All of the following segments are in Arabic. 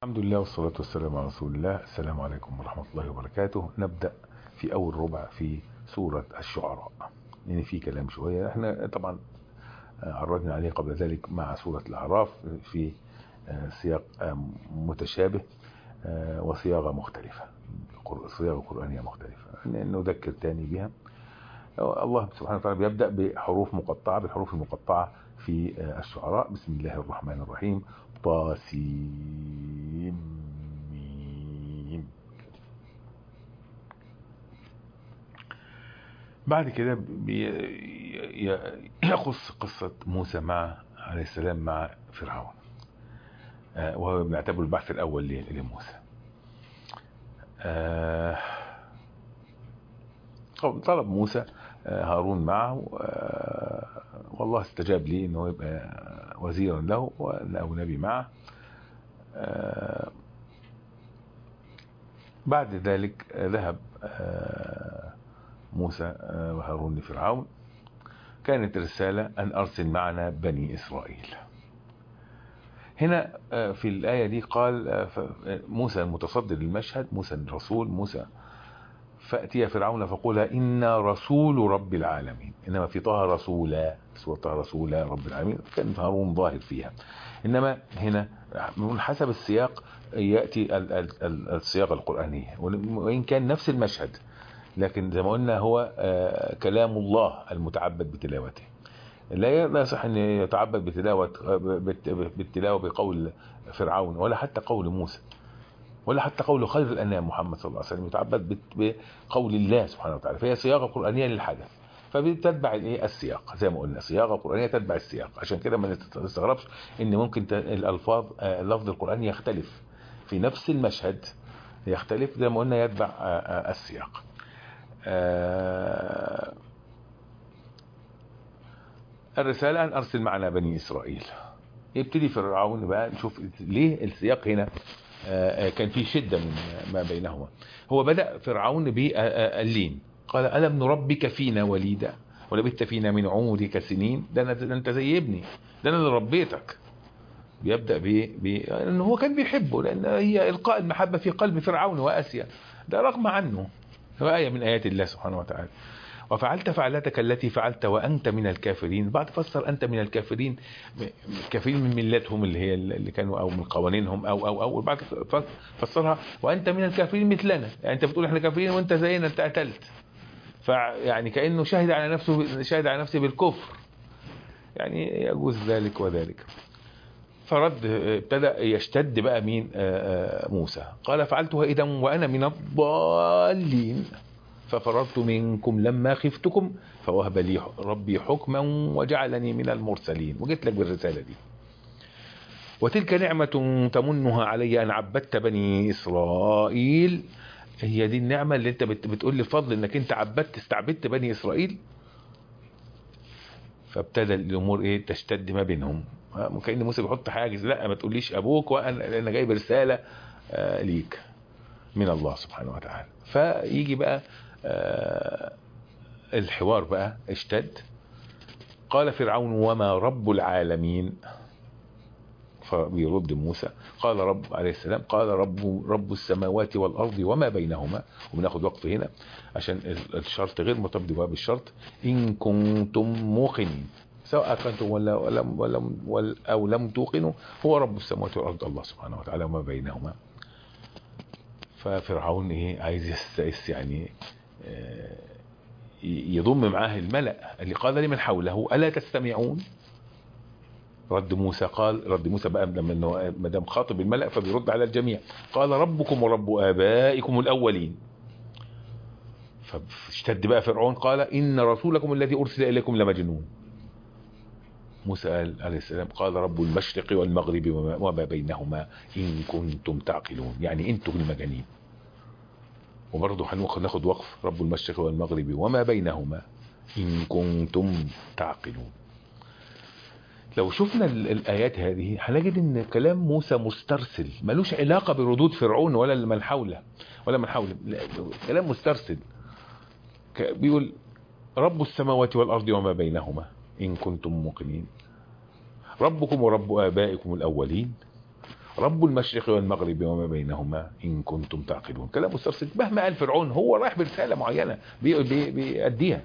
الحمد لله والصلاة والسلام على رسول الله. السلام عليكم ورحمة الله وبركاته. نبدأ في أول ربع في سورة الشعراء، يعني في كلام شوية احنا طبعا عرضنا عليه قبل ذلك مع سورة الأعراف في سياق متشابه وصياغة مختلفة، صياغة قرآنية مختلفة نذكر تاني بها. الله سبحانه وتعالى بيبدأ بحروف مقطعة، بالحروف المقطعة في الشعراء. بسم الله الرحمن الرحيم. طاسيم ميم. بعد كده يخص قصة موسى عليه السلام مع فرعون، وهو بنعتبره البحث الأول لموسى. طلب موسى هارون معه، والله استجاب لي انه يبقى وزيرا له او نبي معه. بعد ذلك ذهب موسى وهارون لفرعون. كانت رسالة أن أرسل معنا بني إسرائيل. هنا في الآية دي قال موسى المتصدر للمشهد، موسى الرسول، موسى فأتي فرعون فقولا إنا رسول رب العالمين. إنما في طه رسولا، سورة طه رسولا رب العالمين، كان هارون ظاهر فيها. إنما هنا من حسب السياق يأتي الصياغة القرآنية، وإن كان نفس المشهد، لكن زي ما قلنا هو كلام الله المتعبد بتلاوته. لا يصح أن يتعبد بالتلاوة بقول فرعون، ولا حتى قول موسى، ولا حتى قول خير الأنام محمد صلى الله عليه وسلم، يتعبد بقول الله سبحانه وتعالى. فهي صياغة قرآنية للحدث، فبتتبع السياق. زي ما قلنا صياغة قرآنية تتبع السياق. عشان كده ما نستغربش ان ممكن الألفاظ، اللفظ القرآني يختلف في نفس المشهد، يختلف زي ما قلنا يتبع السياق. الرسالة أن أرسل معنا بني إسرائيل. يبتدي فرعون بقى، نشوف ليه السياق هنا كان في شدة من ما بينهما. هو بدأ فرعون باللين، قال ألم نربك فينا وليدا ولبثت فينا من عمرك سنين. ده أنت زي ابني، ده أنا اللي ربيتك. بيبدأ لأنه هو كان بيحبه، لأن هي إلقاء المحبة في قلب فرعون وآسيا، ده رغم عنه. هو آية من آيات الله سبحانه وتعالى. وفعلت فعلتك التي فعلت وأنت من الكافرين. بعد فسر أنت من الكافرين، كافرين من ملتهم اللي كانوا، أو من قوانينهم، أو بعد فسرها وأنت من الكافرين مثلنا. يعني أنت بتقول إحنا كافرين وأنت زينا، أنت قتلت. فيعني كأنه شهد على نفسه بالكفر، يعني يجوز ذلك وذلك. فرد، ابتدأ يشتد بقى مين؟ موسى. قال فعلتها إذا وأنا من الضالين ففررت منكم لما خفتكم فوهب لي ربي حكما وجعلني من المرسلين. وجيت لك بالرسالة دي. وتلك نعمة تمنها علي أن عبدت بني إسرائيل. هي دي النعمة اللي انت بتقول لي فضل انك انت استعبدت بني إسرائيل. فابتدى الامور تشتد ما بينهم. كأن موسى بيحط حاجز، لا ما تقوليش ابوك، وانا جايب رسالة ليك من الله سبحانه وتعالى. فيجي بقى الحوار بقى اشتد. قال فرعون وما رب العالمين. فبيرد موسى، قال رب عليه السلام، قال رب السماوات والأرض وما بينهما. وبناخد وقف هنا عشان الشرط غير مرتبط بجواب الشرط. إن كنتم موقنين، سواء كنتم ولا أو لم توقنوا، هو رب السماوات والأرض الله سبحانه وتعالى وما بينهما. ففرعون عايز يستأس، يعني يضم معاه الملأ اللي قال لمن حوله ألا تستمعون. رد موسى بقى لما ما دام خاطب الملأ فبيرد على الجميع. قال ربكم ورب آبائكم الأولين. فاشتد بقى فرعون، قال إن رسولكم الذي أرسل إليكم لمجنون. موسى عليه السلام قال رب المشرق والمغرب وما بينهما إن كنتم تعقلون. يعني انتم المجانين. وبرضه هناخد وقف، رب المشرق والمغرب وما بينهما إن كنتم تعقلون. لو شفنا الآيات هذه هنجد ان كلام موسى مسترسل، ملوش علاقة بردود فرعون ولا من حوله كلام مسترسل. بيقول رب السماوات والأرض وما بينهما إن كنتم موقنين، ربكم ورب آبائكم الأولين، رب المشرق والمغرب وما بينهما إن كنتم تعقلون. كلام مسترسل. مهما قال فرعون هو رايح برسالة معينة بيأديها.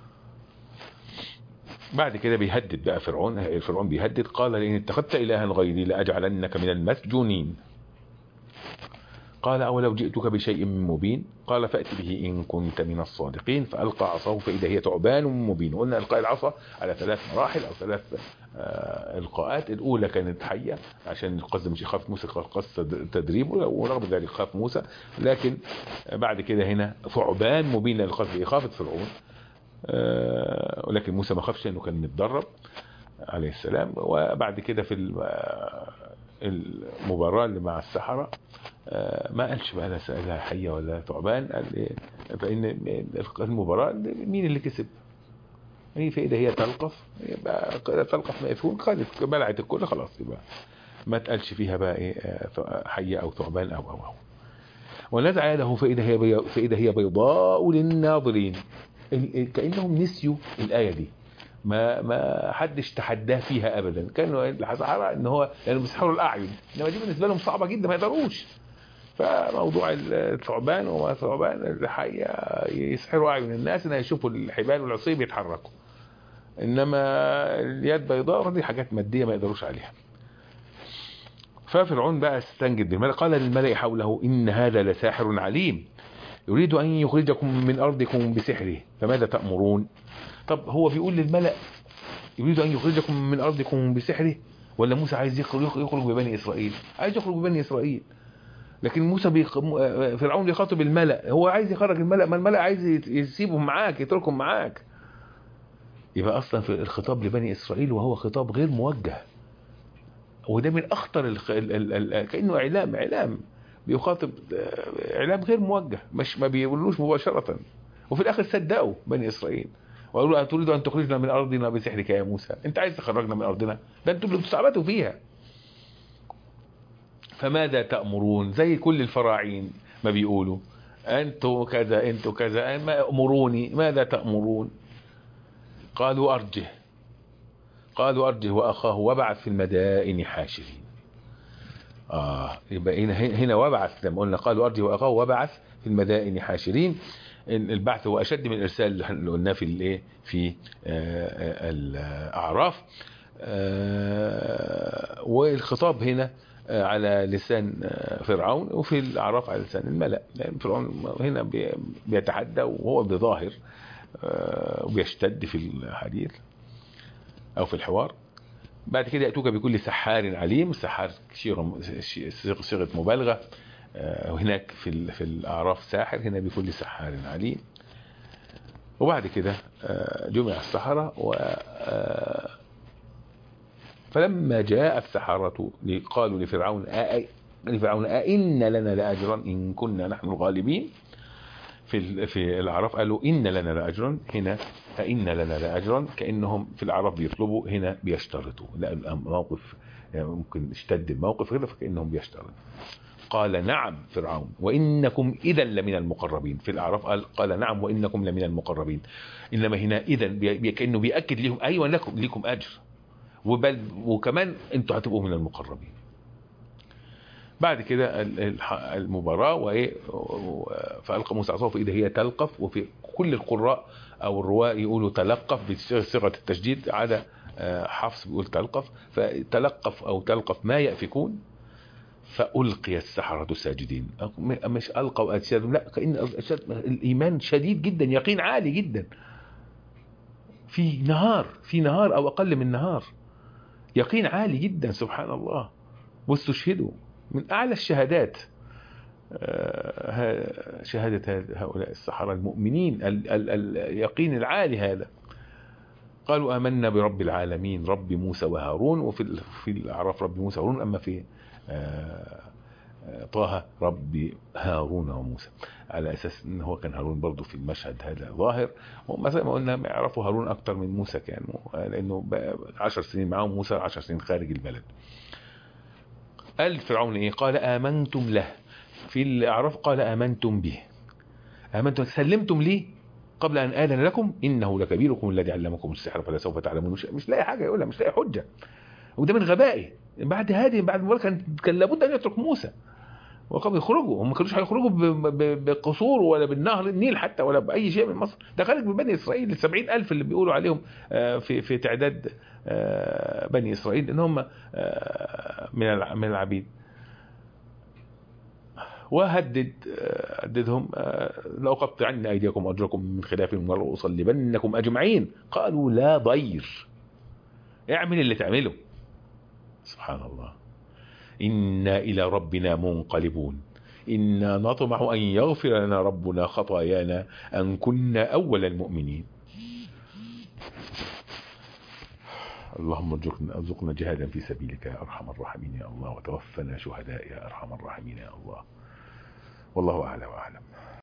بعد كده بيهدد بقى فرعون بيهدد، قال لئن اتخذت إلها غيري لأجعلنك من المسجونين. قال أولو جئتك بشيء مبين قال فأت به إن كنت من الصادقين. فألقى عصاه فإذا هي ثعبان مبين. قلنا إلقاء العصا على 3 مراحل أو 3 إلقاءات. الأولى كانت حية عشان القصد مش يخاف موسى، قصد تدريبه، ورغم ذلك خاف موسى. لكن بعد كده هنا ثعبان مبين للقصد إخافة فرعون، ولكن موسى ما خافش لأنه كان متدرب عليه السلام. وبعد كده في المباراة اللي مع السحرة ما قالش بقى لا حية ولا ثعبان، قال فإن المباراة مين اللي كسب؟ هي فإذا هي تلقف، يبقى تلقف ما يفون، خالف بلعت الكل خلاص، يبقى ما تقالش فيها بقى ايه حية أو ثعبان أو. ونزع يده فإذا هي بيضاء للناظرين. كأنهم نسيوا الآية دي، ما حدش تحداه فيها ابدا. كانوا السحرة ان هو يعني بيسحروا الاعين، انما دي بالنسبه لهم صعبه جدا ما يقدروش. فموضوع الثعبان وما ثعبان الحقيقه يسحروا اعين الناس ان يشوفوا الحبال والعصي بيتحركوا، انما اليد بيضاء دي حاجات ماديه ما يقدروش عليها. ففرعون بقى استنجد بالملأ، قال للملأ حوله ان هذا لساحر عليم يريد ان يخرجكم من ارضكم بسحره فماذا تأمرون. طب هو بيقول للملأ يريد أن يخرجكم من أرضكم بسحره، ولا موسى عايز يخرج ببني إسرائيل؟ عايز يخرج ببني إسرائيل، لكن موسى فرعون بيخاطب الملأ، هو عايز يخرج الملأ، ما الملأ عايز يسيبهم معاك، يتركهم معاك. يبقى أصلا في الخطاب لبني إسرائيل وهو خطاب غير موجه، وده من أخطر كأنه إعلام بيخاطب إعلام غير موجه، مش ما بيقولوش مباشرة. وفي الآخر صدقوا بني إسرائيل وقالوا أتريد أن تخرجنا من أرضنا بسحرك يا موسى؟ أنت عايز تخرجنا من أرضنا؟ ده أنتم اللي بتستعبطوا فيها. فماذا تأمرون؟ زي كل الفراعين ما بيقولوا أنتوا كذا أنتوا كذا، ما أمروني ماذا تأمرون؟ قالوا أرجه وأخاه وابعث في المدائن حاشرين. يبقى هنا وابعث، لما قلنا قالوا أرجه وأخاه وابعث في المدائن حاشرين. البعث هو أشد من الإرسال اللي قلناه في الأعراف. والخطاب هنا على لسان فرعون، وفي الأعراف على لسان الملأ. يعني فرعون هنا بيتحدى وهو بظاهر وبيشتد في الحديث أو في الحوار. بعد كده يأتوك بكل سحار عليم. السحار صيغة مبالغة، وهناك في الأعراف ساحر، هنا بكل سحار عليم. وبعد كده جمع السحرة فلما جاء السحرة قالوا لفرعون أئن لنا لأجرا إن كنا نحن الغالبين. في الأعراف قالوا إن لنا لأجرا، هنا أئن لنا لأجرا، كأنهم في الأعراف بيطلبوا، هنا بيشترطوا. لا الموقف يعني ممكن اشتد الموقف كده، فكأنهم بيشترطوا. قال نعم فرعون وإنكم إذا لمن المقربين. في الأعراف قال نعم وإنكم لمن المقربين، إنما هنا إذا كأنه بيأكد لهم أيوة لكم أجر، وكمان أنتوا هتبقوا من المقربين. بعد كده المباراة فألقى موسى عصاه فإذا هي تلقف. وفي كل القراء أو الرواة يقولوا تلقف بصيغة التشديد، عدا حفص بيقول تلقف. فتلقف أو تلقف ما يأفكون. فألقي السحرة ساجدين، مش ألقوا أجسادهم، لا، كأن الإيمان شديد جدا، يقين عالي جدا، في نهار أو أقل من نهار، يقين عالي جدا سبحان الله. واستشهدوا من أعلى الشهادات، شهادة هؤلاء السحرة المؤمنين، اليقين العالي هذا. قالوا آمنا برب العالمين رب موسى وهارون. وفي الأعراف رب موسى وهارون، أما في طه رب هارون وموسى، على أساس أنه هو كان هارون برضو في المشهد هذا ظاهر. ومثلا ما قلنا ما يعرفوا هارون أكتر من موسى، كانوا لأنه 10 سنين معهم، موسى 10 سنين خارج البلد. قال فرعون قال آمنتم له. في الأعراف قال آمنتم به، آمنتم سلمتم لي قبل أن آذن لكم إنه لكبيركم الذي علمكم السحر فلسوف تعلمون. مش لاقي حاجة يقولها، مش لاقي حجة. وده من غبائه. بعد مبارك كان لابد ان يترك موسى وقام يخرجوا. هم ما كانوش هيخرجوا بقصور ولا بالنهر النيل حتى ولا باي شيء من مصر. ده خارج من بني اسرائيل ال70,000 اللي بيقولوا عليهم في تعداد بني اسرائيل ان هم من العبيد. هددهم لأقطعن أيديكم وأرجلكم من خلاف ولأصلبنكم أجمعين. قالوا لا ضير، اعمل اللي تعمله. سبحان الله. إنا إلى ربنا منقلبون، إنا نطمع أن يغفر لنا ربنا خطايانا أن كنا أول المؤمنين. اللهم ارزقنا جهادا في سبيلك يا أرحم الراحمين يا الله، وتوفنا شهداء يا أرحم الراحمين يا الله. والله أعلى وأعلم.